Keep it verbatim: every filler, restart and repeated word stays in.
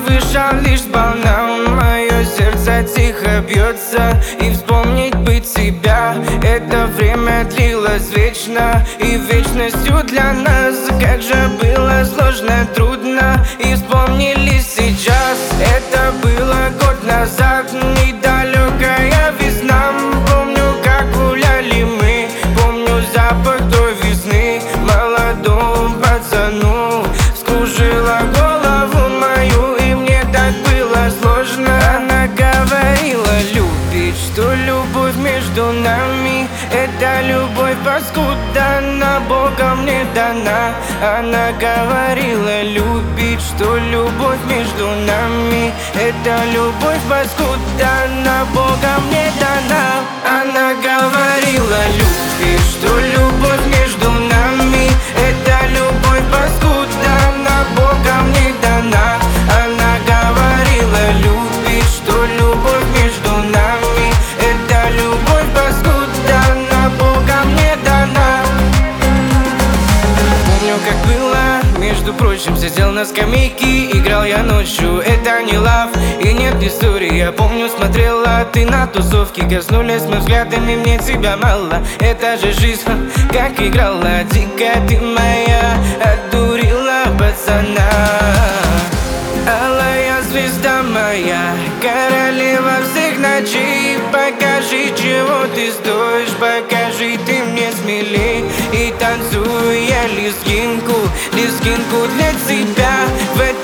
вышел лишь сполна. Мое сердце тихо бьется, и вспомнить бы тебя. Это время длилось вечно, и вечностью для нас. Как же было сложно, трудно, и вспомнили сейчас. Это было год назад, недалекая весна. Помню, как гуляли мы, помню запах той весны. Молодому пацану скружила голову мою, и мне так было сложно. Она говорила любить, что любовь между нами — это любовь паскуда, она Богом не дана. Она говорила любить, что любовь между нами — это любовь паскуда, она Богом не дана. Она говорила любить, что любовь между нами — это любовь паскуда, она Богом не дана. Она говорила любить, что любовь между нами — это любовь паскуда, она Богом не дана. Помню, как было, между прочим, сидел на скамейке, играл я ночью, это не лав и нет истории. Я помню, смотрела ты на тусовке, коснулись мы взглядами, мне тебя мало. Это же жизнь, как играла, дико ты моя, отдурила пацана. Алая звезда моя, королева всех ночей, покажи, чего ты стоишь, покажи ты мне смелей. И танцую я лезгинку, лезгинку для тебя. В